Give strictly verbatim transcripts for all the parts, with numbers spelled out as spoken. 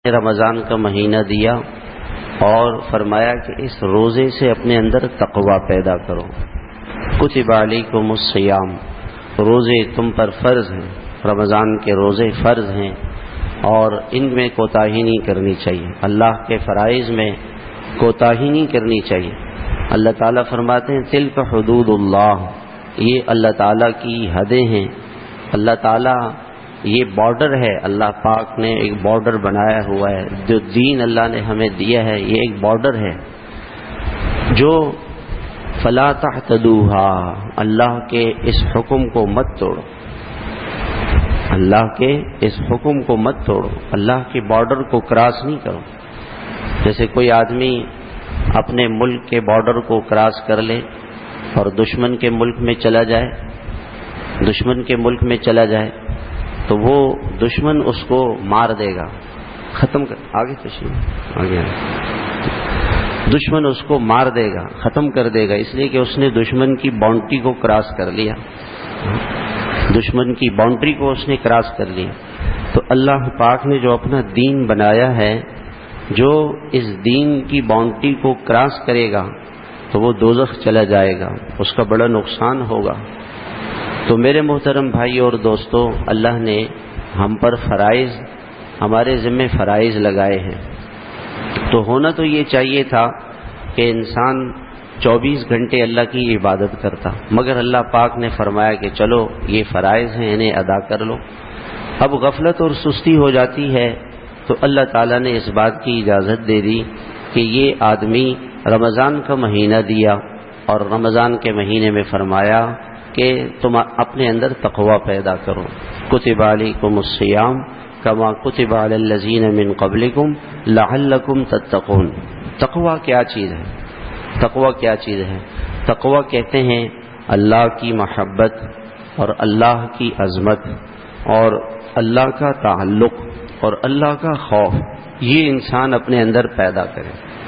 رمضان کا مہینہ دیا اور فرمایا کہ اس روزے سے اپنے اندر تقوی پیدا کرو۔ کتب علیکم الصیام، روزے تم پر فرض ہیں، رمضان کے روزے فرض ہیں اور ان میں کوتاہی نہیں کرنی چاہیے، اللہ کے فرائض میں کوتاہی نہیں کرنی چاہیے۔ اللہ تعالیٰ فرماتے ہیں تلک حدود اللہ، یہ اللہ تعالیٰ کی حدیں ہیں، اللہ تعالیٰ یہ بارڈر ہے، اللہ پاک نے ایک بارڈر بنایا ہوا ہے، جو دین اللہ نے ہمیں دیا ہے یہ ایک بارڈر ہے جو فلا تعتدوها، اللہ کے اس حکم کو مت توڑو، اللہ کے اس حکم کو مت توڑو، اللہ کے بارڈر کو کراس نہیں کرو۔ جیسے کوئی آدمی اپنے ملک کے بارڈر کو کراس کر لے اور دشمن کے ملک میں چلا جائے دشمن کے ملک میں چلا جائے تو وہ دشمن اس کو مار دے گا، ختم کر آگے تشریف آگے دشمن اس کو مار دے گا، ختم کر دے گا، اس لیے کہ اس نے دشمن کی باؤنڈری کو کراس کر لیا، دشمن کی باؤنڈری کو اس نے کراس کر لیا۔ تو اللہ پاک نے جو اپنا دین بنایا ہے، جو اس دین کی باؤنڈری کو کراس کرے گا تو وہ دوزخ چلا جائے گا، اس کا بڑا نقصان ہوگا۔ تو میرے محترم بھائی اور دوستو، اللہ نے ہم پر فرائض، ہمارے ذمہ فرائض لگائے ہیں، تو ہونا تو یہ چاہیے تھا کہ انسان چوبیس گھنٹے اللہ کی عبادت کرتا، مگر اللہ پاک نے فرمایا کہ چلو یہ فرائض ہیں، انہیں ادا کر لو۔ اب غفلت اور سستی ہو جاتی ہے تو اللہ تعالیٰ نے اس بات کی اجازت دے دی کہ یہ آدمی رمضان کا مہینہ دیا اور رمضان کے مہینے میں فرمایا کہ تم اپنے اندر تقوی پیدا کرو۔ کتب علیکم الصیام کما کتب علی الذین من قبلکم لعلکم تتقون۔ تقوی کیا چیز ہے؟ تقوی کیا چیز ہے؟ تقوی کہتے ہیں اللہ کی محبت اور اللہ کی عظمت اور اللہ کا تعلق اور اللہ کا خوف، یہ انسان اپنے اندر پیدا کرے۔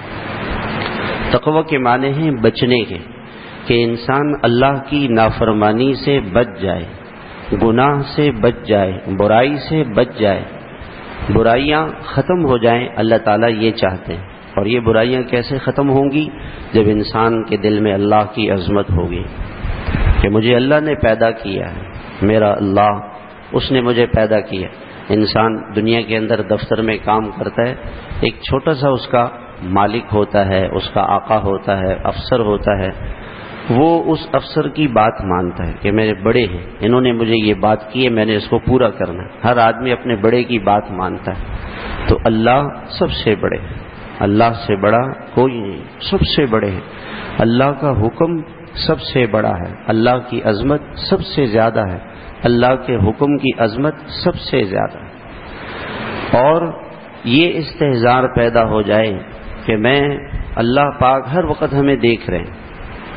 تقوی کے معنی ہیں بچنے کے، کہ انسان اللہ کی نافرمانی سے بچ جائے، گناہ سے بچ جائے، برائی سے بچ جائے، برائیاں ختم ہو جائیں، اللہ تعالیٰ یہ چاہتے ہیں۔ اور یہ برائیاں کیسے ختم ہوں گی؟ جب انسان کے دل میں اللہ کی عظمت ہوگی کہ مجھے اللہ نے پیدا کیا ہے، میرا اللہ، اس نے مجھے پیدا کیا۔ انسان دنیا کے اندر دفتر میں کام کرتا ہے، ایک چھوٹا سا اس کا مالک ہوتا ہے، اس کا آقا ہوتا ہے، افسر ہوتا ہے، وہ اس افسر کی بات مانتا ہے کہ میرے بڑے ہیں، انہوں نے مجھے یہ بات کی ہے، میں نے اس کو پورا کرنا ہے۔ ہر آدمی اپنے بڑے کی بات مانتا ہے۔ تو اللہ سب سے بڑے ہے، اللہ سے بڑا کوئی نہیں، سب سے بڑے ہیں۔ اللہ کا حکم سب سے بڑا ہے، اللہ کی عظمت سب سے زیادہ ہے، اللہ کے حکم کی عظمت سب سے زیادہ ہے۔ اور یہ استحضار پیدا ہو جائے کہ میں اللہ پاک ہر وقت ہمیں دیکھ رہے ہیں۔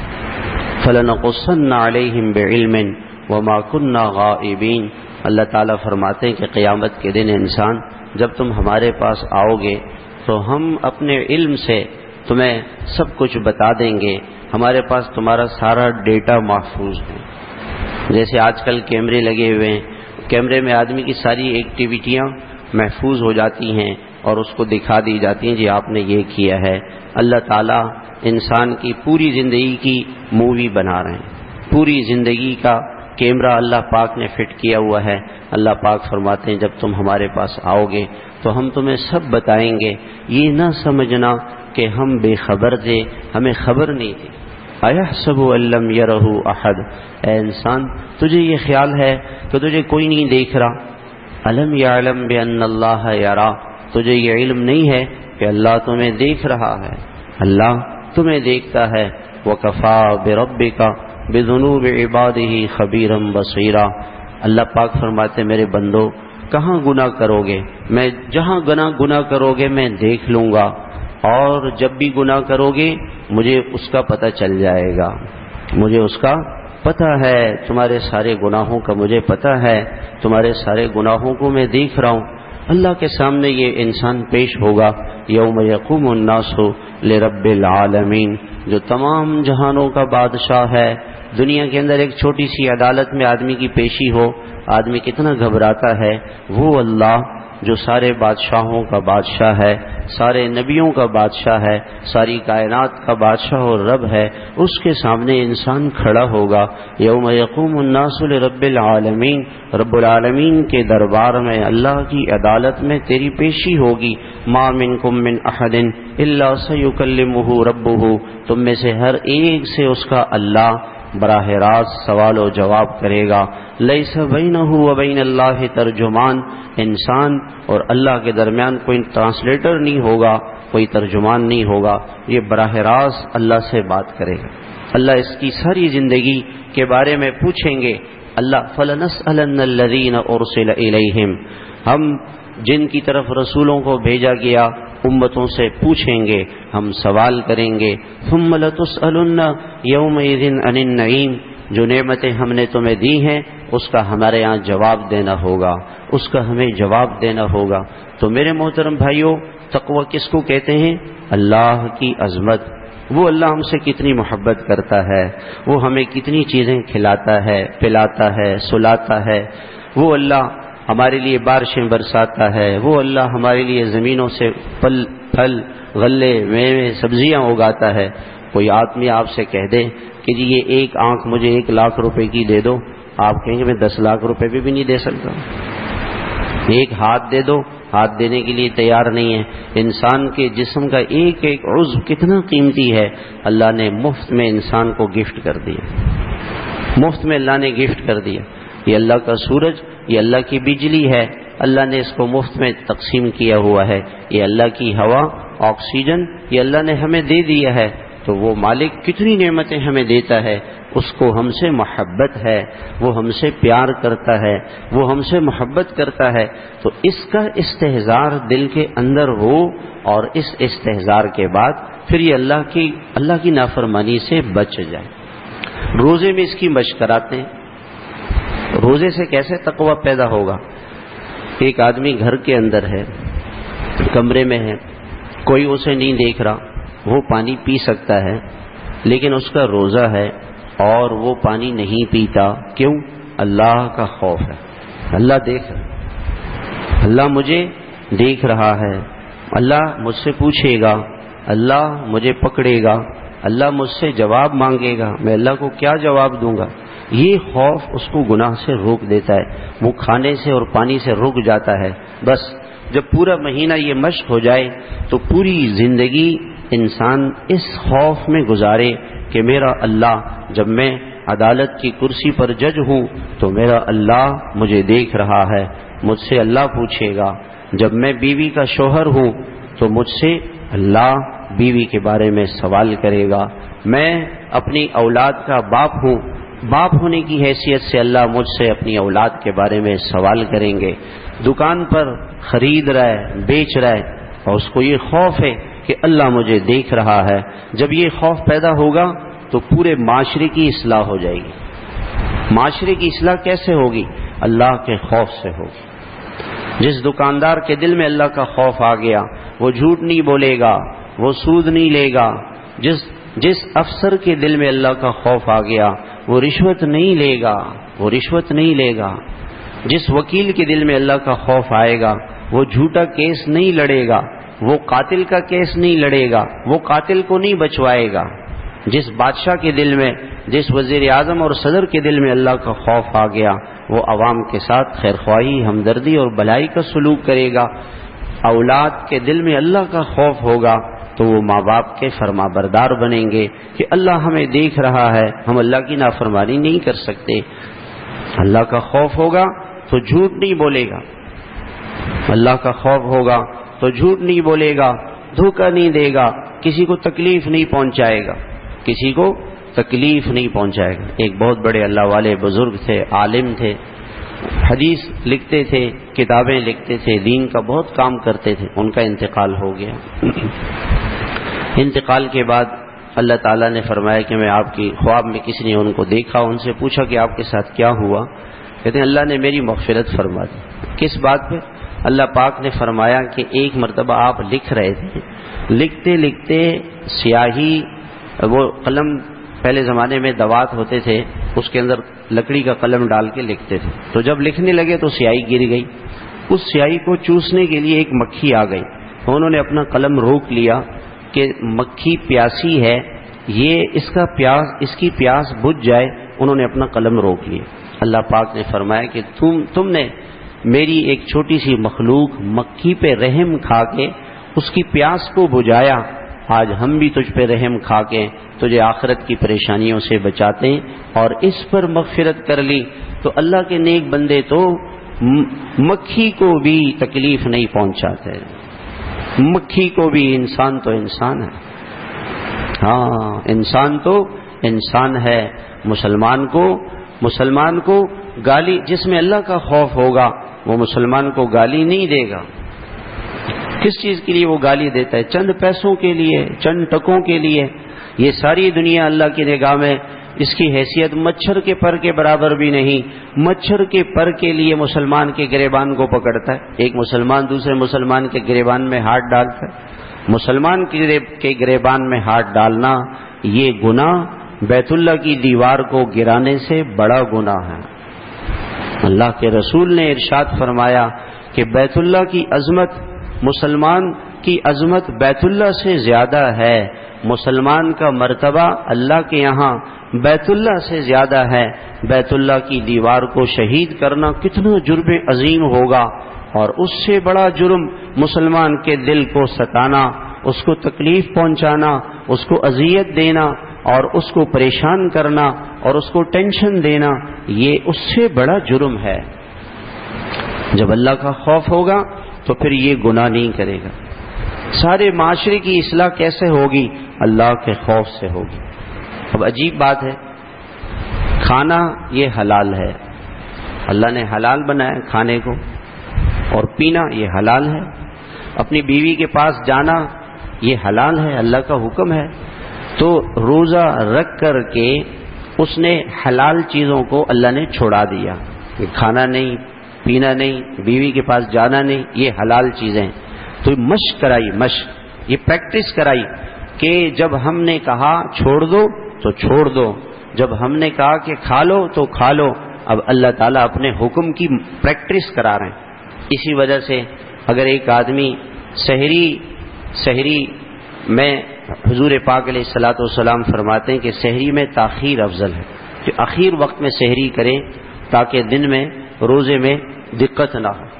فَلَنَقُصَّنَّ عَلَيْهِمْ بِعِلْمٍ وَمَا كُنَّا غَائِبِينَ۔ اللہ تعالیٰ فرماتے ہیں کہ قیامت کے دن انسان جب تم ہمارے پاس آؤ گے تو ہم اپنے علم سے تمہیں سب کچھ بتا دیں گے، ہمارے پاس تمہارا سارا ڈیٹا محفوظ ہے۔ جیسے آج کل کیمرے لگے ہوئے ہیں، کیمرے میں آدمی کی ساری ایکٹیویٹیاں محفوظ ہو جاتی ہیں اور اس کو دکھا دی جاتی ہیں، جی آپ نے یہ کیا ہے۔ اللہ تعالیٰ انسان کی پوری زندگی کی مووی بنا رہے ہیں، پوری زندگی کا کیمرہ اللہ پاک نے فٹ کیا ہوا ہے۔ اللہ پاک فرماتے ہیں جب تم ہمارے پاس آؤ گے تو ہم تمہیں سب بتائیں گے، یہ نہ سمجھنا کہ ہم بے خبر تھے، ہمیں خبر نہیں تھی۔ اَيَحْسَبُ أَن لَّمْ يَرَهُ أَحَدٌ، اے انسان تجھے یہ خیال ہے کہ تجھے کوئی نہیں دیکھ رہا؟ أَلَمْ يَعْلَمْ بِأَنَّ اللَّهَ يَرَى، تجھے یہ علم نہیں ہے کہ اللہ تمہیں دیکھ رہا ہے، اللہ تمہیں دیکھتا ہے۔ وَكَفَىٰ بِرَبِّكَ بِذُنُوبِ عِبَادِهِ خَبِيرًا بَصِيرًا۔ اللہ پاک فرماتے میرے بندو کہاں گناہ کرو گے، میں جہاں گناہ گناہ کرو گے میں دیکھ لوں گا، اور جب بھی گناہ کرو گے مجھے اس کا پتہ چل جائے گا، مجھے اس کا پتہ ہے، تمہارے سارے گناہوں کا مجھے پتہ ہے، تمہارے سارے گناہوں کو میں دیکھ رہا ہوں۔ اللہ کے سامنے یہ انسان پیش ہوگا، یوم یقوم الناس لرب العالمین، جو تمام جہانوں کا بادشاہ ہے۔ دنیا کے اندر ایک چھوٹی سی عدالت میں آدمی کی پیشی ہو، آدمی کتنا گھبراتا ہے، وہ اللہ جو سارے بادشاہوں کا بادشاہ ہے، سارے نبیوں کا بادشاہ ہے، ساری کائنات کا بادشاہ اور رب ہے، اس کے سامنے انسان کھڑا ہوگا۔ یوم یقوم الناس لرب العالمین، رب العالمین کے دربار میں اللہ کی عدالت میں تیری پیشی ہوگی۔ ما منکم من احد الا سیکلمہ ربہ، تم میں سے ہر ایک سے اس کا اللہ براہ راست سوال و جواب کرے گا۔ لیس بینہ و بین اللہ ترجمان، انسان اور اللہ کے درمیان کوئی ٹرانسلیٹر نہیں ہوگا، کوئی ترجمان نہیں ہوگا، یہ براہ راست اللہ سے بات کرے گا۔ اللہ اس کی ساری زندگی کے بارے میں پوچھیں گے۔ اللہ فَلَنَسْأَلَنَّ الَّذِينَ أُرْسِلَ إِلَيْهِمْ، ہم جن کی طرف رسولوں کو بھیجا گیا امتوں سے پوچھیں گے، ہم سوال کریں گے۔ ثم لتسألن یومئذ عن النعیم، جو نعمتیں ہم نے تمہیں دی ہیں اس کا ہمارے یہاں جواب دینا ہوگا، اس کا ہمیں جواب دینا ہوگا۔ تو میرے محترم بھائیوں، تقوی کس کو کہتے ہیں؟ اللہ کی عظمت، وہ اللہ ہم سے کتنی محبت کرتا ہے، وہ ہمیں کتنی چیزیں کھلاتا ہے، پلاتا ہے، سلاتا ہے، وہ اللہ ہمارے لیے بارشیں برساتا ہے، وہ اللہ ہمارے لیے زمینوں سے پل پھل غلے میوے سبزیاں اگاتا ہے۔ کوئی آدمی آپ سے کہہ دے کہ جی یہ ایک آنکھ مجھے ایک لاکھ روپے کی دے دو، آپ کہیں گے میں دس لاکھ روپے بھی, بھی نہیں دے سکتا۔ ایک ہاتھ دے دو، ہاتھ دینے کے لیے تیار نہیں ہے۔ انسان کے جسم کا ایک ایک عضو کتنا قیمتی ہے، اللہ نے مفت میں انسان کو گفٹ کر دیا، مفت میں اللہ نے گفٹ کر دیا۔ یہ اللہ کا سورج، یہ اللہ کی بجلی ہے، اللہ نے اس کو مفت میں تقسیم کیا ہوا ہے۔ یہ اللہ کی ہوا، آکسیجن، یہ اللہ نے ہمیں دے دیا ہے۔ تو وہ مالک کتنی نعمتیں ہمیں دیتا ہے، اس کو ہم سے محبت ہے، وہ ہم سے پیار کرتا ہے، وہ ہم سے محبت کرتا ہے۔ تو اس کا استحضار دل کے اندر ہو، اور اس استحضار کے بعد پھر یہ اللہ کی اللہ کی نافرمانی سے بچ جائے۔ روزے میں اس کی مشق کراتے ہیں۔ روزے سے کیسے تقوی پیدا ہوگا؟ ایک آدمی گھر کے اندر ہے، کمرے میں ہے، کوئی اسے نہیں دیکھ رہا، وہ پانی پی سکتا ہے، لیکن اس کا روزہ ہے اور وہ پانی نہیں پیتا۔ کیوں؟ اللہ کا خوف ہے، اللہ دیکھ رہا، اللہ مجھے دیکھ رہا ہے، اللہ مجھ سے پوچھے گا، اللہ مجھے پکڑے گا، اللہ مجھ سے جواب مانگے گا، میں اللہ کو کیا جواب دوں گا؟ یہ خوف اس کو گناہ سے روک دیتا ہے، وہ کھانے سے اور پانی سے رک جاتا ہے۔ بس جب پورا مہینہ یہ مشق ہو جائے تو پوری زندگی انسان اس خوف میں گزارے کہ میرا اللہ، جب میں عدالت کی کرسی پر جج ہوں تو میرا اللہ مجھے دیکھ رہا ہے، مجھ سے اللہ پوچھے گا۔ جب میں بیوی کا شوہر ہوں تو مجھ سے اللہ بیوی کے بارے میں سوال کرے گا۔ میں اپنی اولاد کا باپ ہوں، باپ ہونے کی حیثیت سے اللہ مجھ سے اپنی اولاد کے بارے میں سوال کریں گے۔ دکان پر خرید رہا ہے، بیچ رہا ہے، اور اس کو یہ خوف ہے کہ اللہ مجھے دیکھ رہا ہے۔ جب یہ خوف پیدا ہوگا تو پورے معاشرے کی اصلاح ہو جائے گی۔ معاشرے کی اصلاح کیسے ہوگی؟ اللہ کے خوف سے ہوگی۔ جس دکاندار کے دل میں اللہ کا خوف آ گیا، وہ جھوٹ نہیں بولے گا، وہ سود نہیں لے گا۔ جس جس افسر کے دل میں اللہ کا خوف آ گیا، وہ رشوت نہیں لے گا، وہ رشوت نہیں لے گا۔ جس وکیل کے دل میں اللہ کا خوف آئے گا، وہ جھوٹا کیس نہیں لڑے گا، وہ قاتل کا کیس نہیں لڑے گا، وہ قاتل کو نہیں بچوائے گا۔ جس بادشاہ کے دل میں، جس وزیر اعظم اور صدر کے دل میں اللہ کا خوف آ گیا، وہ عوام کے ساتھ خیرخواہی، ہمدردی اور بھلائی کا سلوک کرے گا۔ اولاد کے دل میں اللہ کا خوف ہوگا تو وہ ماں باپ کے فرما بردار بنیں گے کہ اللہ ہمیں دیکھ رہا ہے، ہم اللہ کی نافرمانی نہیں کر سکتے۔ اللہ کا خوف ہوگا تو جھوٹ نہیں بولے گا، اللہ کا خوف ہوگا تو جھوٹ نہیں بولے گا، دھوکہ نہیں دے گا، کسی کو تکلیف نہیں پہنچائے گا، کسی کو تکلیف نہیں پہنچائے گا۔ ایک بہت بڑے اللہ والے بزرگ تھے، عالم تھے، حدیث لکھتے تھے، کتابیں لکھتے تھے، دین کا بہت کام کرتے تھے، ان کا انتقال ہو گیا۔ انتقال کے بعد اللہ تعالیٰ نے فرمایا کہ میں آپ کی خواب میں کسی نے ان کو دیکھا، ان سے پوچھا کہ آپ کے ساتھ کیا ہوا؟ کہتے ہیں اللہ نے میری مغفرت فرما دی۔ کس بات پہ؟ اللہ پاک نے فرمایا کہ ایک مرتبہ آپ لکھ رہے تھے، لکھتے لکھتے سیاہی، وہ قلم پہلے زمانے میں دوات ہوتے تھے، اس کے اندر لکڑی کا قلم ڈال کے لکھتے تھے، تو جب لکھنے لگے تو سیاہی گر گئی، اس سیاہی کو چوسنے کے لیے ایک مکھی آ گئی. انہوں نے اپنا قلم روک لیا کہ مکھی پیاسی ہے, یہ اس کا پیاس اس کی پیاس بجھ جائے. انہوں نے اپنا قلم روک لیا. اللہ پاک نے فرمایا کہ تم تم نے میری ایک چھوٹی سی مخلوق مکھی پہ رحم کھا کے اس کی پیاس کو بجھایا. آج ہم بھی تجھ پہ رحم کھا کے تجھے آخرت کی پریشانیوں سے بچاتے ہیں اور اس پر مغفرت کر لی. تو اللہ کے نیک بندے تو مکھی کو بھی تکلیف نہیں پہنچاتے. مکھی کو بھی, انسان تو انسان ہے. ہاں انسان تو انسان ہے. مسلمان کو مسلمان کو گالی, جس میں اللہ کا خوف ہوگا وہ مسلمان کو گالی نہیں دے گا. کس چیز کے لیے وہ گالی دیتا ہے؟ چند پیسوں کے لیے, چند ٹکوں کے لیے. یہ ساری دنیا اللہ کی نگاہ میں اس کی حیثیت مچھر کے پر کے برابر بھی نہیں. مچھر کے پر کے لیے مسلمان کے گریبان کو پکڑتا ہے. ایک مسلمان دوسرے مسلمان کے گریبان میں ہاتھ ڈالتا ہے. مسلمان کے گریبان میں ہاتھ ڈالنا یہ گناہ بیت اللہ کی دیوار کو گرانے سے بڑا گناہ ہے. اللہ کے رسول نے ارشاد فرمایا کہ بیت اللہ کی عظمت, مسلمان کی عظمت بیت اللہ سے زیادہ ہے. مسلمان کا مرتبہ اللہ کے یہاں بیت اللہ سے زیادہ ہے. بیت اللہ کی دیوار کو شہید کرنا کتنا جرم عظیم ہوگا, اور اس سے بڑا جرم مسلمان کے دل کو ستانا, اس کو تکلیف پہنچانا, اس کو اذیت دینا اور اس کو پریشان کرنا اور اس کو ٹینشن دینا, یہ اس سے بڑا جرم ہے. جب اللہ کا خوف ہوگا تو پھر یہ گناہ نہیں کرے گا. سارے معاشرے کی اصلاح کیسے ہوگی؟ اللہ کے خوف سے ہوگی. اب عجیب بات ہے, کھانا یہ حلال ہے, اللہ نے حلال بنایا کھانے کو, اور پینا یہ حلال ہے. اپنی بیوی کے پاس جانا یہ حلال ہے, اللہ کا حکم ہے. تو روزہ رکھ کر کے اس نے حلال چیزوں کو اللہ نے چھوڑا دیا. کھانا نہیں, پینا نہیں, بیوی کے پاس جانا نہیں, یہ حلال چیزیں. تو مشق کرائی, مشق, یہ پریکٹس کرائی کہ جب ہم نے کہا چھوڑ دو تو چھوڑ دو, جب ہم نے کہا کہ کھا لو تو کھا لو. اب اللہ تعالیٰ اپنے حکم کی پریکٹس کرا رہے ہیں. اسی وجہ سے اگر ایک آدمی سحری سحری میں, حضور پاک علیہ الصلوۃ والسلام فرماتے ہیں کہ سحری میں تاخیر افضل ہے, کہ اخیر وقت میں سحری کریں تاکہ دن میں روزے میں دقت نہ ہو.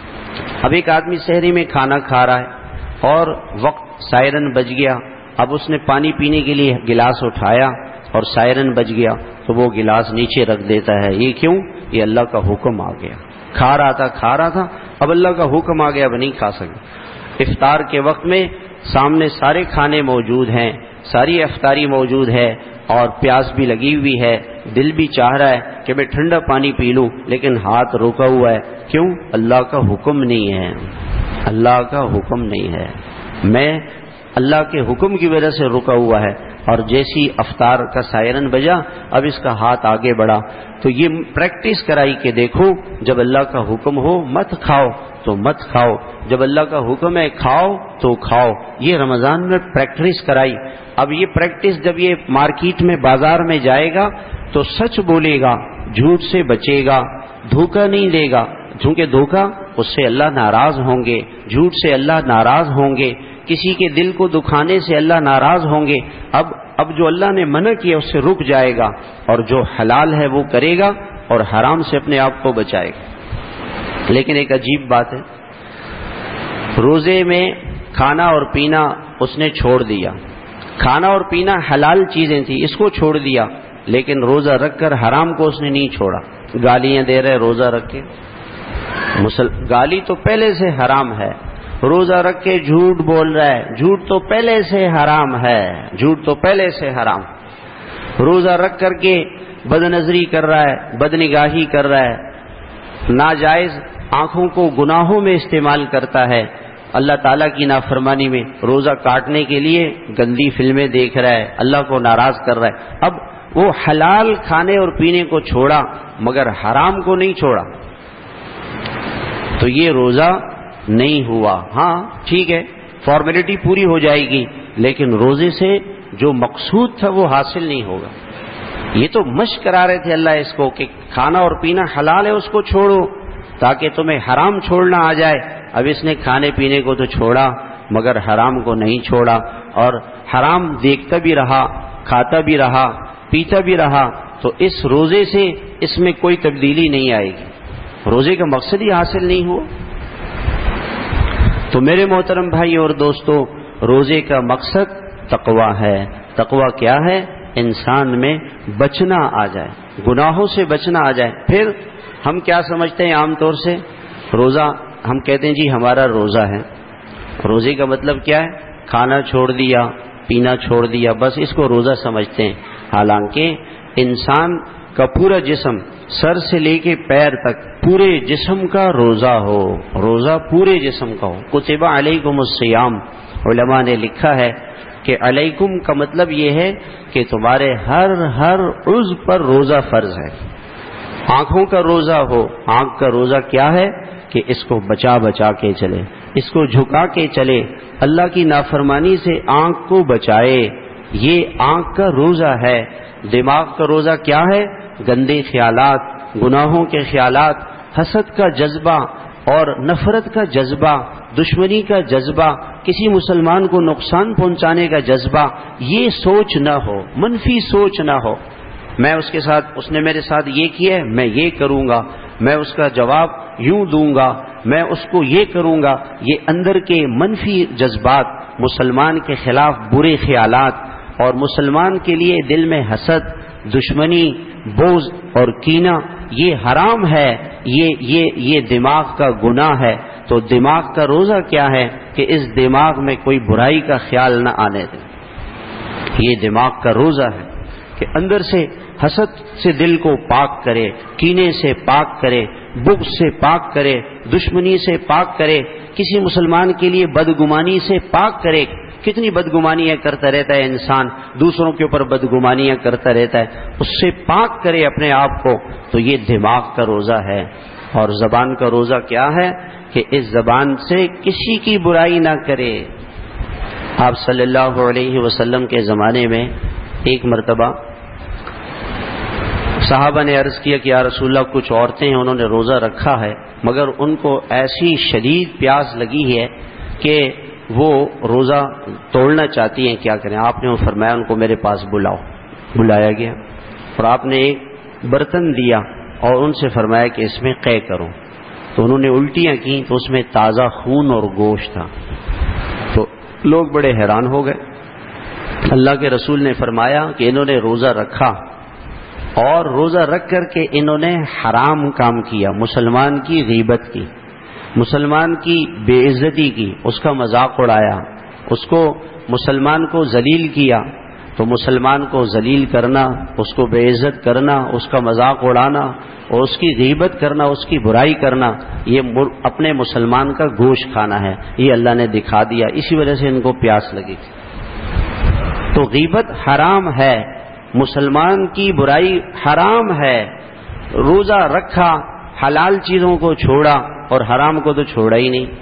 اب ایک آدمی سحری میں کھانا کھا رہا ہے اور وقت سائرن بج گیا. اب اس نے پانی پینے کے لیے گلاس اٹھایا اور سائرن بج گیا تو وہ گلاس نیچے رکھ دیتا ہے. یہ کیوں؟ یہ اللہ کا حکم آ گیا. کھا رہا تھا کھا رہا تھا اب اللہ کا حکم آ گیا, اب نہیں کھا سکے. افطار کے وقت میں سامنے سارے کھانے موجود ہیں, ساری افطاری موجود ہے اور پیاس بھی لگی ہوئی ہے, دل بھی چاہ رہا ہے کہ میں ٹھنڈا پانی پی لوں, لیکن ہاتھ روکا ہوا ہے. کیوں؟ اللہ کا حکم نہیں ہے, اللہ کا حکم نہیں ہے. میں اللہ کے حکم کی وجہ سے رکا ہوا ہے, اور جیسی افطار کا سائرن بجا اب اس کا ہاتھ آگے بڑھا. تو یہ پریکٹس کرائی کہ دیکھو جب اللہ کا حکم ہو مت کھاؤ تو مت کھاؤ, جب اللہ کا حکم ہے کھاؤ تو کھاؤ. یہ رمضان میں پریکٹس کرائی. اب یہ پریکٹس جب یہ مارکیٹ میں بازار میں جائے گا تو سچ بولے گا, جھوٹ سے بچے گا, دھوکہ نہیں دے گا, چونکہ دھوکہ اس سے اللہ ناراض ہوں گے, جھوٹ سے اللہ ناراض ہوں گے, کسی کے دل کو دکھانے سے اللہ ناراض ہوں گے. اب اب جو اللہ نے منع کیا اس سے رک جائے گا, اور جو حلال ہے وہ کرے گا اور حرام سے اپنے آپ کو بچائے گا. لیکن ایک عجیب بات ہے, روزے میں کھانا اور پینا اس نے چھوڑ دیا. کھانا اور پینا حلال چیزیں تھیں, اس کو چھوڑ دیا, لیکن روزہ رکھ کر حرام کو اس نے نہیں چھوڑا. گالیاں دے رہے روزہ رکھ کے, گالی تو پہلے سے حرام ہے. روزہ رکھ کے جھوٹ بول رہا ہے, جھوٹ تو پہلے سے حرام ہے, جھوٹ تو پہلے سے حرام. روزہ رکھ کر کے بد نظری کر رہا ہے, بد نگاہی کر رہا ہے, ناجائز آنکھوں کو گناہوں میں استعمال کرتا ہے, اللہ تعالیٰ کی نافرمانی میں روزہ کاٹنے کے لیے گندی فلمیں دیکھ رہا ہے, اللہ کو ناراض کر رہا ہے. اب وہ حلال کھانے اور پینے کو چھوڑا مگر حرام کو نہیں چھوڑا, تو یہ روزہ نہیں ہوا. ہاں ٹھیک ہے, فارمیلٹی پوری ہو جائے گی, لیکن روزے سے جو مقصود تھا وہ حاصل نہیں ہوگا. یہ تو مشق کرا رہے تھے اللہ اس کو کہ کھانا اور پینا حلال ہے اس کو چھوڑو, تاکہ تمہیں حرام چھوڑنا آ جائے. اب اس نے کھانے پینے کو تو چھوڑا مگر حرام کو نہیں چھوڑا، اور حرام دیکھتا بھی رہا، کھاتا بھی رہا، پیتا بھی رہا. تو اس روزے سے اس میں کوئی تبدیلی نہیں آئے گی، روزے کا مقصد ہی حاصل نہیں ہوا. تو میرے محترم بھائی اور دوستو، روزے کا مقصد تقویٰ ہے. تقویٰ کیا ہے؟ انسان میں بچنا آ جائے، گناہوں سے بچنا آ جائے. پھر ہم کیا سمجھتے ہیں عام طور سے؟ روزہ ہم کہتے ہیں جی ہمارا روزہ ہے. روزے کا مطلب کیا ہے؟ کھانا چھوڑ دیا، پینا چھوڑ دیا، بس اس کو روزہ سمجھتے ہیں. حالانکہ انسان کا پورا جسم سر سے لے کے پیر تک پورے جسم کا روزہ ہو، روزہ پورے جسم کا ہو. کتب علیکم الصیام، علماء نے لکھا ہے کہ علیکم کا مطلب یہ ہے کہ تمہارے ہر ہر عضو پر روزہ فرض ہے. آنکھوں کا روزہ ہو، آنکھ کا روزہ کیا ہے کہ اس کو بچا بچا کے چلے، اس کو جھکا کے چلے، اللہ کی نافرمانی سے آنکھ کو بچائے، یہ آنکھ کا روزہ ہے. دماغ کا روزہ کیا ہے؟ گندے خیالات، گناہوں کے خیالات، حسد کا جذبہ اور نفرت کا جذبہ، دشمنی کا جذبہ، کسی مسلمان کو نقصان پہنچانے کا جذبہ، یہ سوچ نہ ہو، منفی سوچ نہ ہو. میں اس کے ساتھ، اس نے میرے ساتھ یہ کیا ہے، میں یہ کروں گا، میں اس کا جواب یوں دوں گا، میں اس کو یہ کروں گا. یہ اندر کے منفی جذبات، مسلمان کے خلاف برے خیالات، اور مسلمان کے لیے دل میں حسد، دشمنی، بغض اور کینہ، یہ حرام ہے. یہ یہ یہ دماغ کا گناہ ہے. تو دماغ کا روزہ کیا ہے کہ اس دماغ میں کوئی برائی کا خیال نہ آنے دیں. یہ دماغ کا روزہ ہے کہ اندر سے حسد سے دل کو پاک کرے، کینے سے پاک کرے، بغض سے پاک کرے، دشمنی سے پاک کرے، کسی مسلمان کے لیے بدگمانی سے پاک کرے. کتنی بدگمانیاں کرتا رہتا ہے انسان، دوسروں کے اوپر بدگمانیاں کرتا رہتا ہے، اس سے پاک کرے اپنے آپ کو. تو یہ دماغ کا روزہ ہے. اور زبان کا روزہ کیا ہے کہ اس زبان سے کسی کی برائی نہ کرے. آپ صلی اللہ علیہ وسلم کے زمانے میں ایک مرتبہ صحابہ نے عرض کیا کہ یا رسول اللہ، کچھ عورتیں ہیں انہوں نے روزہ رکھا ہے مگر ان کو ایسی شدید پیاس لگی ہے کہ وہ روزہ توڑنا چاہتی ہیں، کیا کریں؟ آپ نے فرمایا ان کو میرے پاس بلاؤ. بلایا گیا اور آپ نے ایک برتن دیا اور ان سے فرمایا کہ اس میں قے کرو. تو انہوں نے الٹیاں کی تو اس میں تازہ خون اور گوشت تھا. تو لوگ بڑے حیران ہو گئے. اللہ کے رسول نے فرمایا کہ انہوں نے روزہ رکھا اور روزہ رکھ کر کے انہوں نے حرام کام کیا، مسلمان کی غیبت کی، مسلمان کی بے عزتی کی، اس کا مذاق اڑایا، اس کو مسلمان کو ذلیل کیا. تو مسلمان کو ذلیل کرنا، اس کو بے عزت کرنا، اس کا مذاق اڑانا اور اس کی غیبت کرنا، اس کی برائی کرنا، یہ اپنے مسلمان کا گوشت کھانا ہے. یہ اللہ نے دکھا دیا، اسی وجہ سے ان کو پیاس لگی تھی. تو غیبت حرام ہے، مسلمان کی برائی حرام ہے. روزہ رکھا، حلال چیزوں کو چھوڑا اور حرام کو تو چھوڑا ہی نہیں.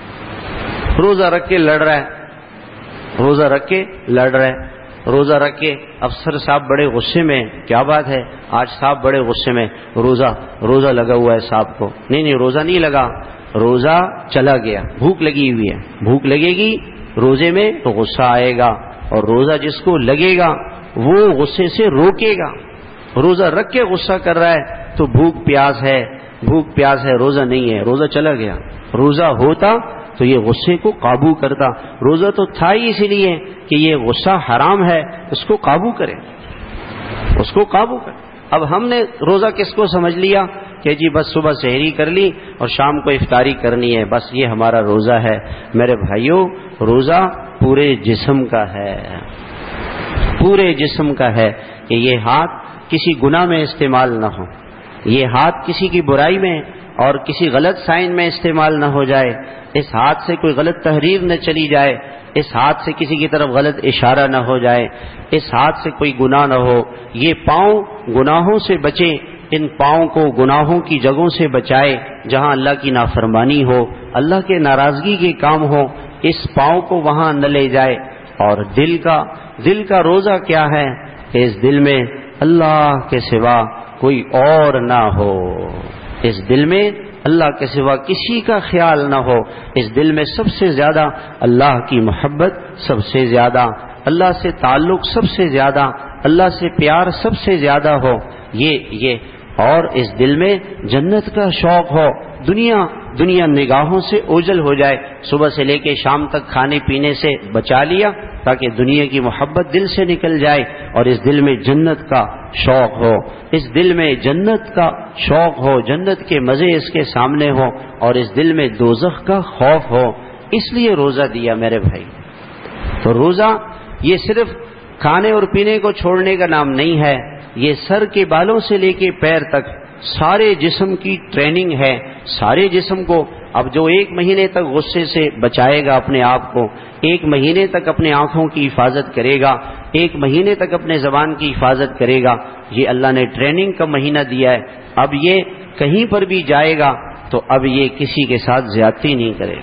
روزہ رکھ کے لڑ رہا ہے، روزہ رکھ کے لڑ رہا ہے، روزہ رکھ کے افسر صاحب بڑے غصے میں، کیا بات ہے آج صاحب بڑے غصے میں، روزہ روزہ لگا ہوا ہے صاحب کو. نہیں نہیں روزہ نہیں لگا، روزہ چلا گیا، بھوک لگی ہوئی ہے. بھوک لگے گی روزے میں تو غصہ آئے گا، اور روزہ جس کو لگے گا وہ غصے سے روکے گا. روزہ رکھ کے غصہ کر رہا ہے تو بھوک پیاس ہے، بھوک پیاس ہے، روزہ نہیں ہے، روزہ چلا گیا. روزہ ہوتا تو یہ غصے کو قابو کرتا. روزہ تو تھا ہی اسی لیے کہ یہ غصہ حرام ہے، اس کو قابو کرے، اس کو قابو کرے. اب ہم نے روزہ کس کو سمجھ لیا کہ جی بس صبح سحری کر لی اور شام کو افطاری کرنی ہے، بس یہ ہمارا روزہ ہے. میرے بھائیوں، روزہ پورے جسم کا ہے، پورے جسم کا ہے کہ یہ ہاتھ کسی گناہ میں استعمال نہ ہو، یہ ہاتھ کسی کی برائی میں اور کسی غلط سائن میں استعمال نہ ہو جائے، اس ہاتھ سے کوئی غلط تحریر نہ چلی جائے، اس ہاتھ سے کسی کی طرف غلط اشارہ نہ ہو جائے، اس ہاتھ سے کوئی گناہ نہ ہو. یہ پاؤں گناہوں سے بچے، ان پاؤں کو گناہوں کی جگہوں سے بچائے جہاں اللہ کی نافرمانی ہو، اللہ کے ناراضگی کے کام ہو، اس پاؤں کو وہاں نہ لے جائے. اور دل کا دل کا روزہ کیا ہے کہ اس دل میں اللہ کے سوا کوئی اور نہ ہو، اس دل میں اللہ کے سوا کسی کا خیال نہ ہو، اس دل میں سب سے زیادہ اللہ کی محبت، سب سے زیادہ اللہ سے تعلق، سب سے زیادہ اللہ سے پیار سب سے زیادہ ہو، یہ یہ اور اس دل میں جنت کا شوق ہو، دنیا دنیا نگاہوں سے اوجل ہو جائے، صبح سے لے کے شام تک کھانے پینے سے بچا لیا تاکہ دنیا کی محبت دل سے نکل جائے، اور اس دل میں جنت کا شوق ہو، اس دل میں جنت کا شوق ہو، جنت کے مزے اس کے سامنے ہو، اور اس دل میں دوزخ کا خوف ہو، اس لیے روزہ دیا میرے بھائی۔ تو روزہ یہ صرف کھانے اور پینے کو چھوڑنے کا نام نہیں ہے، یہ سر کے بالوں سے لے کے پیر تک سارے جسم کی ٹریننگ ہے، سارے جسم کو۔ اب جو ایک مہینے تک غصے سے بچائے گا اپنے آپ کو، ایک مہینے تک اپنے آنکھوں کی حفاظت کرے گا، ایک مہینے تک اپنے زبان کی حفاظت کرے گا، یہ اللہ نے ٹریننگ کا مہینہ دیا ہے۔ اب یہ کہیں پر بھی جائے گا تو اب یہ کسی کے ساتھ زیادتی نہیں کرے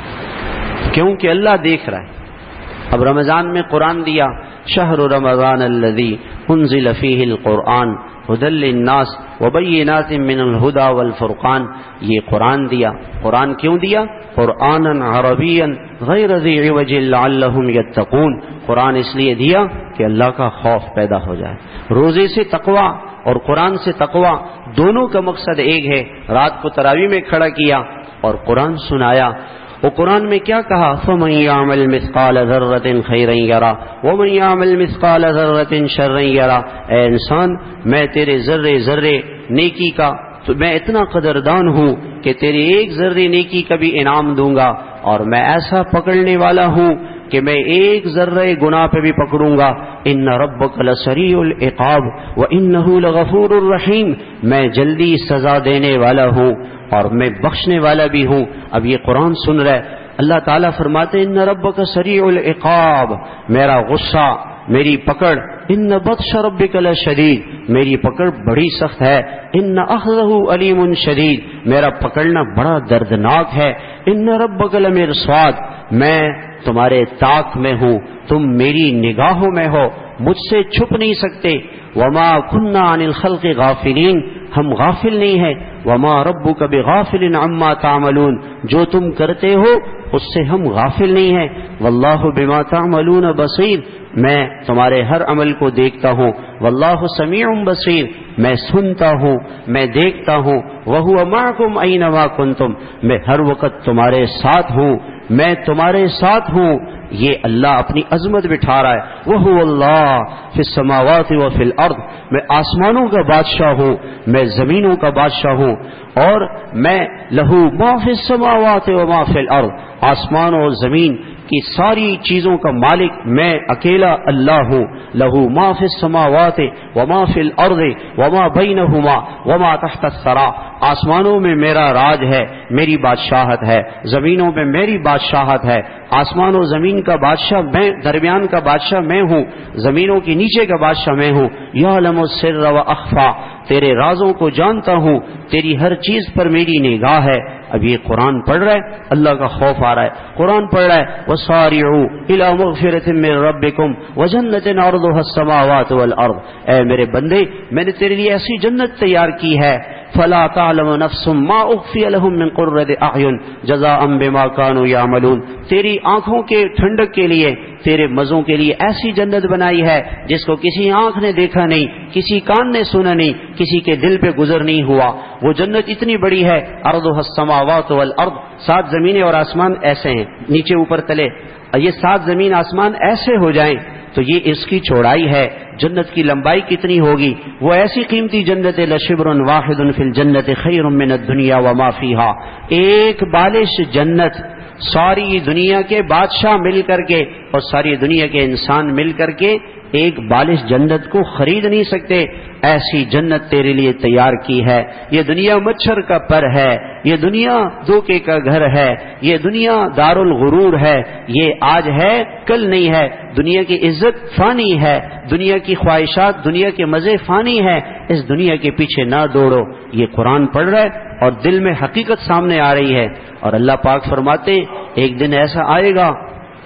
گا، کیونکہ اللہ دیکھ رہا ہے۔ اب رمضان میں قرآن دیا، شہر رمضان الذی انزل فیہ القرآن ھدی للناس وبینات من الہدی والفرقان، یہ قرآن دیا۔ قرآن کیوں دیا؟ قرآنا عربیا غیر ذی عوج لعلہم یتقون، قرآن اس لیے دیا کہ اللہ کا خوف پیدا ہو جائے۔ روزے سے تقوی اور قرآن سے تقوی دونوں کا مقصد ایک ہے۔ رات کو تراویح میں کھڑا کیا اور قرآن سنایا، وہ قرآن میں کیا کہا؟ فَمَن يَعْمَلْ مِثْقَالَ ذَرَّةٍ خَيْرًا يَرَهُ وَمَن يَعْمَلْ مِثْقَالَ ذَرَّةٍ شَرًّا يَرَهُ، اے انسان میں تیرے ذرے ذرے نیکی کا تو میں اتنا قدردان ہوں کہ تیرے ایک ذرے نیکی کا بھی انعام دوں گا، اور میں ایسا پکڑنے والا ہوں کہ میں ایک ذرے گناہ پہ بھی پکڑوں گا۔ ان ربک لسریع العقاب وانہ لغفور الرحیم، میں جلدی سزا دینے والا ہوں اور میں بخشنے والا بھی ہوں۔ اب یہ قرآن سن رہے، اللہ تعالیٰ فرماتے ان ربک سریع العقاب، میرا غصہ، میری پکڑ، ان بطش ربک لشدید، میری پکڑ بڑی سخت ہے، ان اخذہ علیم شدید، میرا پکڑنا بڑا دردناک ہے، ان ربک لمرصاد، میں تمہارے طاق میں ہوں، تم میری نگاہوں میں ہو، مجھ سے چھپ نہیں سکتے۔ وما كنا عن الخلق غافلین، ہم غافل نہیں ہیں۔ وما ربک بغافل عما تعملون، جو تم کرتے ہو اس سے ہم غافل نہیں ہیں۔ واللہ بما تعملون بصیر، میں تمہارے ہر عمل کو دیکھتا ہوں۔ واللہ سمیع بصیر، میں سنتا ہوں، میں دیکھتا ہوں۔ وہو معکم اینما کنتم، میں ہر وقت تمہارے ساتھ ہوں، میں تمہارے ساتھ ہوں۔ یہ اللہ اپنی عظمت بٹھا رہا ہے، وہو اللہ فی السماوات و فی الارض، میں آسمانوں کا بادشاہ ہوں، میں زمینوں کا بادشاہ ہوں، اور میں لہو ما فی السماوات و ما فی الارض، آسمان اور زمین کی ساری چیزوں کا مالک میں اکیلا اللہ ہوں۔ لہو ما فی السماوات وما فی الارض وما بینہما وما تحت الثری، آسمانوں میں میرا راج ہے، میری بادشاہت ہے، زمینوں میں میری بادشاہت ہے۔ آسمان و زمین کا بادشاہ میں، درمیان کا بادشاہ میں ہوں، زمینوں کے نیچے کا بادشاہ میں ہوں۔ یعلم السر و اخفا، تیرے رازوں کو جانتا ہوں، تیری ہر چیز پر میری نگاہ ہے۔ اب یہ قرآن پڑھ رہا ہے، اللہ کا خوف آ رہا ہے، قرآن پڑھ رہا ہے، وَسَارِعُوا إِلَى مَغْفِرَةٍ مِّن رَّبِّكُمْ وَجَنَّةٍ عَرْضُهَا السَّمَاوَاتُ وَالْأَرْضُ، اے میرے بندے میں نے تیرے لیے ایسی جنت تیار کی ہے، فَلَا تَعْلَمُ نَفْسٌ مَّا أُخْفِيَ لَهُم مِّن قُرَّةِ أَعْيُنٍ جَزَاءً بِمَا كَانُوا يَعْمَلُونَ، تیری آنکھوں کے ٹھنڈک کے لیے، تیرے مزوں کے لیے ایسی جنت بنائی ہے جس کو کسی آنکھ نے دیکھا نہیں، کسی کان نے سنا نہیں، کسی کے دل پہ گزر نہیں ہوا۔ وہ جنت اتنی بڑی ہے، عرضها السماوات والارض، سات زمینیں اور آسمان ایسے ہیں، نیچے اوپر تلے، یہ سات زمین آسمان ایسے ہو جائیں تو یہ اس کی چوڑائی ہے۔ جنت کی لمبائی کتنی ہوگی؟ وہ ایسی قیمتی جنت ہے، لشبر واحد فی الجنت خیر من الدنیا وما فیہا، ایک بالش جنت، ساری دنیا کے بادشاہ مل کر کے اور ساری دنیا کے انسان مل کر کے ایک بالش جنت کو خرید نہیں سکتے، ایسی جنت تیرے لیے تیار کی ہے۔ یہ دنیا مچھر کا پر ہے، یہ دنیا دھوکے کا گھر ہے، یہ دنیا دار الغرور ہے، یہ آج ہے کل نہیں ہے۔ دنیا کی عزت فانی ہے، دنیا کی خواہشات، دنیا کے مزے فانی ہے، اس دنیا کے پیچھے نہ دوڑو۔ یہ قرآن پڑھ رہا ہے اور دل میں حقیقت سامنے آ رہی ہے، اور اللہ پاک فرماتے ایک دن ایسا آئے گا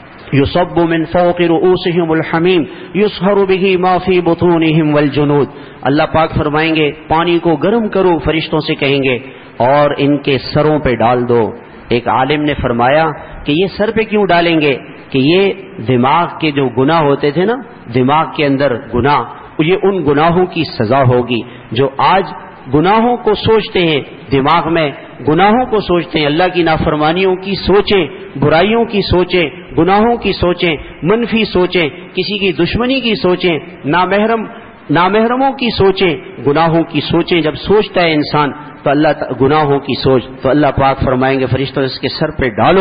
یصب من فوق رؤوسهم الحمیم یصہر به ما فی بطونهم والجنود، اللہ پاک فرمائیں گے پانی کو گرم کرو، فرشتوں سے کہیں گے اور ان کے سروں پہ ڈال دو۔ ایک عالم نے فرمایا کہ یہ سر پہ کیوں ڈالیں گے؟ کہ یہ دماغ کے جو گناہ ہوتے تھے نا، دماغ کے اندر گناہ، یہ ان گناہوں کی سزا ہوگی جو آج گناہوں کو سوچتے ہیں، دماغ میں گناہوں کو سوچتے ہیں، اللہ کی نافرمانیوں کی سوچیں، برائیوں کی سوچیں، گناہوں کی سوچیں، منفی سوچیں، کسی کی دشمنی کی سوچیں، نامحرم نامحرموں کی سوچیں، گناہوں کی سوچیں جب سوچتا ہے انسان تو اللہ گناہوں کی سوچ، تو اللہ پاک فرمائیں گے فرشتوں اس کے سر پہ ڈالو،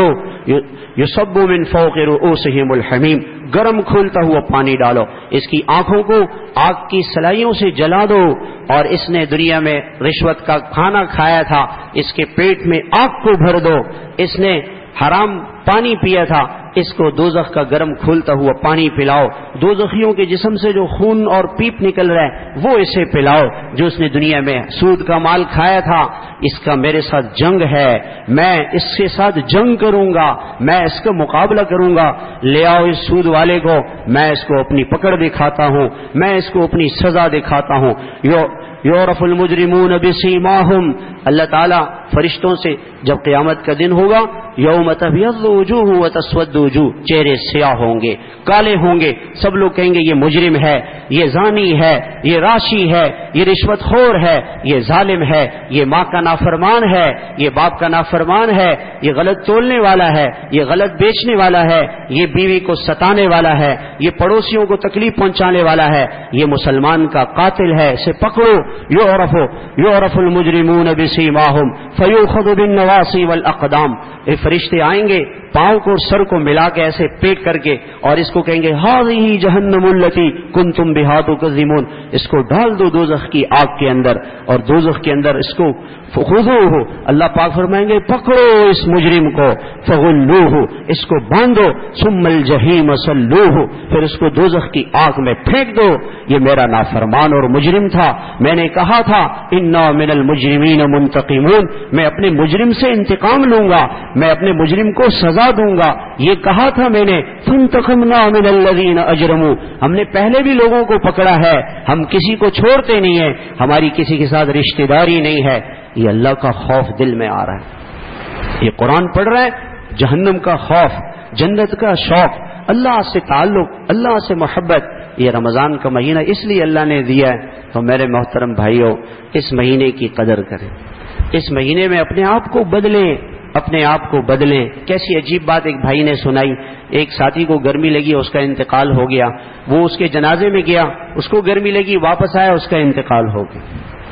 یصب من فوق رؤوسہم الحمیم، گرم کھولتا ہوا پانی ڈالو، اس کی آنکھوں کو آگ کی سلائیوں سے جلا دو، اور اس نے دنیا میں رشوت کا کھانا کھایا تھا، اس کے پیٹ میں آگ کو بھر دو، اس نے حرام پانی پیا تھا، اس کو دوزخ کا گرم کھولتا ہوا پانی پلاؤ، دوزخیوں کے جسم سے جو خون اور پیپ نکل رہا ہے وہ اسے پلاؤ، جو اس نے دنیا میں سود کا مال کھایا تھا، اس کا میرے ساتھ جنگ ہے، میں اس کے ساتھ جنگ کروں گا، میں اس کا مقابلہ کروں گا، لے آؤ اس سود والے کو، میں اس کو اپنی پکڑ دکھاتا ہوں، میں اس کو اپنی سزا دکھاتا ہوں۔ یو یعرف المجرمون بسیماہم، اللہ تعالیٰ فرشتوں سے جب قیامت کا دن ہوگا، یوم تبیض وجوہ وتسود وجوہ، چہرے سیاہ ہوں گے، کالے ہوں گے، سب لوگ کہیں گے یہ مجرم ہے، یہ زانی ہے، یہ راشی ہے، یہ رشوت خور ہے، یہ ظالم ہے، یہ ماں کا نافرمان ہے، یہ باپ کا نافرمان ہے، یہ غلط تولنے والا ہے، یہ غلط بیچنے والا ہے، یہ بیوی کو ستانے والا ہے، یہ پڑوسیوں کو تکلیف پہنچانے والا ہے، یہ مسلمان کا قاتل ہے، اسے پکڑو۔ یعرف یعرف المجرمون بسیماہم فیؤخذ بالنواصی والاقدام، یہ فرشتے آئیں گے پاؤں کو اور سر کو ملا کے ایسے پیٹ کر کے، اور اس کو کہیں گے ہذہ جہنم التی کنتم بہا تکذبون، اس کو ڈال دو دوزخ کی آگ کے اندر، اور دوزخ کے اندر اس کو فخذوہ، اللہ پاک فرمائیں گے پکڑو اس مجرم کو، فغلوہ، اس کو باندھو، ثم الجحیم صلوہ، پھر اس کو دوزخ کی آگ میں پھینک دو، یہ میرا نافرمان اور مجرم تھا، میں نے کہا تھا انا من المجرمین منتقمون، میں اپنے مجرم سے انتقام لوں گا، میں اپنے مجرم کو سزا دوں گا، یہ کہا تھا میں نے، فانتقمنا من الذین اجرموا، ہم نے پہلے بھی لوگوں کو پکڑا ہے، ہم کسی کو چھوڑتے نہیں ہیں، ہماری کسی کے ساتھ رشتہ داری نہیں ہے۔ یہ اللہ کا خوف دل میں آ رہا ہے، یہ قرآن پڑھ رہا ہے، جہنم کا خوف، جنت کا شوق، اللہ سے تعلق، اللہ سے محبت، یہ رمضان کا مہینہ اس لیے اللہ نے دیا ہے، تو میرے محترم بھائیوں اس مہینے کی قدر کریں، اس مہینے میں اپنے آپ کو بدلیں، اپنے آپ کو بدلیں۔ کیسی عجیب بات ایک بھائی نے سنائی، ایک ساتھی کو گرمی لگی، اس کا انتقال ہو گیا، وہ اس کے جنازے میں گیا، اس کو گرمی لگی، واپس آیا، اس کا انتقال ہو گیا۔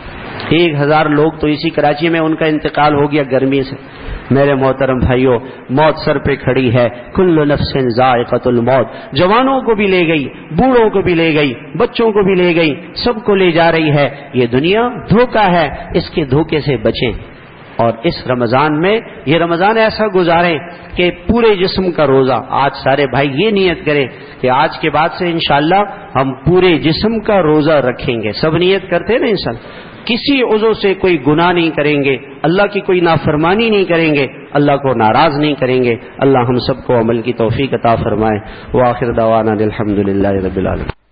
ایک ہزار لوگ تو اسی کراچی میں ان کا انتقال ہو گیا گرمی سے۔ میرے محترم بھائیوں موت سر پہ کھڑی ہے، کل نفس ذائقۃ الموت، جوانوں کو بھی لے گئی، بوڑھوں کو بھی لے گئی، بچوں کو بھی لے گئی، سب کو لے جا رہی ہے۔ یہ دنیا دھوکہ ہے، اس کے دھوکے سے بچیں، اور اس رمضان میں یہ رمضان ایسا گزاریں کہ پورے جسم کا روزہ، آج سارے بھائی یہ نیت کریں کہ آج کے بعد سے انشاءاللہ ہم پورے جسم کا روزہ رکھیں گے، سب نیت کرتے ہیں نا انسان، کسی عضو سے کوئی گناہ نہیں کریں گے، اللہ کی کوئی نافرمانی نہیں کریں گے، اللہ کو ناراض نہیں کریں گے۔ اللہ ہم سب کو عمل کی توفیق عطا فرمائے۔ وآخر دعوانا الحمدللہ رب العالمین۔